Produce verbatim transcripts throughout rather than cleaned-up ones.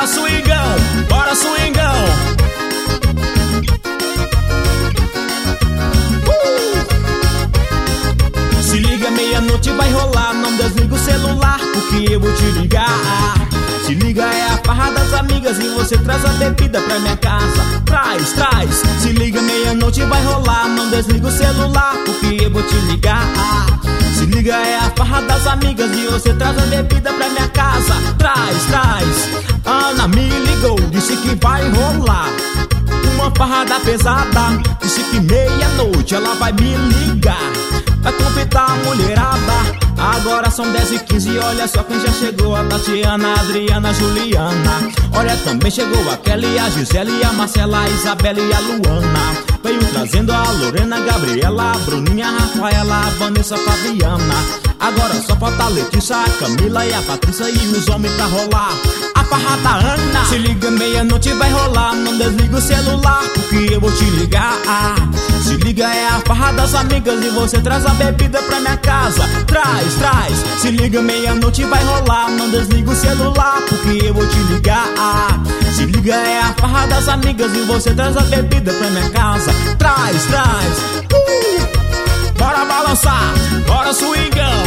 Bora swingão, bora swingão. uh! Se liga, meia-noite vai rolar, não desliga o celular, porque eu vou te ligar. Se liga, é a farra das amigas e você traz a bebida pra minha casa. Traz, traz. Se liga, meia-noite vai rolar, não desliga o celular, porque eu vou te ligar. Se liga, é a farra das amigas e você traz a bebida pra minha casa. Traz, traz. Ana me ligou, disse que vai rolar uma farrada pesada. Disse que meia-noite ela vai me ligar, vai convidar a mulherada. Agora são dez e quinze, olha só quem já chegou. A Tatiana, a Adriana, a Juliana. Olha, também chegou a Kelly, a Gisele, a Marcela, a Isabela e a Luana. Veio trazendo a Lorena, a Gabriela, a Bruninha, a Rafaela, a Vanessa, a Fabiana. Agora só falta a Letícia, a Camila e a Patrícia e os homens pra rolar a farra da Ana. Se liga, meia-noite vai rolar, não desliga o celular, porque eu vou te ligar. Se liga, é a farra das amigas e você traz a bebida pra minha casa. Traz, traz. Se liga, meia-noite vai rolar, não desliga o celular, porque eu vou te ligar. Se liga, é a farra das amigas e você traz a bebida pra minha casa. Traz, traz. uh! Bora balançar, bora swingão.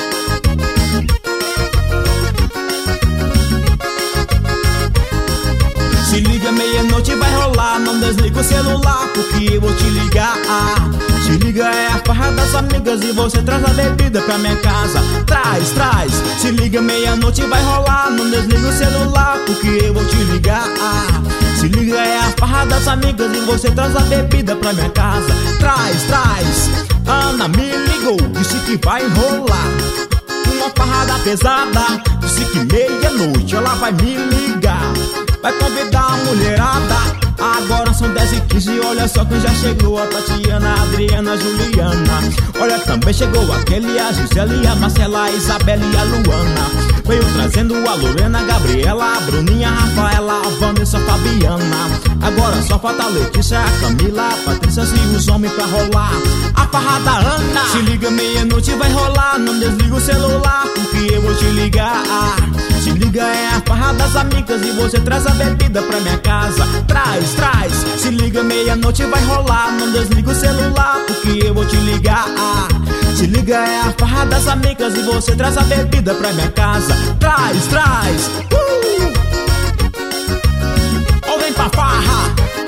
Se liga, meia-noite vai rolar, não desliga o celular, porque eu vou te ligar. Se liga, é a farra das amigas e você traz a bebida pra minha casa. Traz, traz. Se liga, meia-noite vai rolar, não desliga o celular, porque eu vou te ligar. Se liga, é a farra das amigas e você traz a bebida pra minha casa. Traz, traz. Ana me ligou, disse que vai rolar uma farrada pesada. Disse que meia-noite ela vai me ligar, vai convidar a mulherada. Agora são dez e quinze, olha só quem já chegou. A Tatiana, a Adriana, a Juliana. Olha, também chegou a Kelly, a Gisele, a Marcela, a Isabela e a Luana. Veio trazendo a Lorena, a Gabriela, a Bruninha, a Rafaela, a Vanessa, a Fabiana. Agora só falta a Letícia, a Camila, a Patrícia e os homens pra rolar a farra da Ana. Se liga, meia-noite vai rolar, não desliga o celular, porque eu vou te ligar. Se liga, é a farra das amigas e você traz a bebida pra minha casa. Traz, traz. Se liga, meia-noite vai rolar, não desliga o celular, porque eu vou te ligar. Se liga, é a farra das amigas e você traz a bebida pra minha casa. Traz, traz. uh! Ou vem pra farra.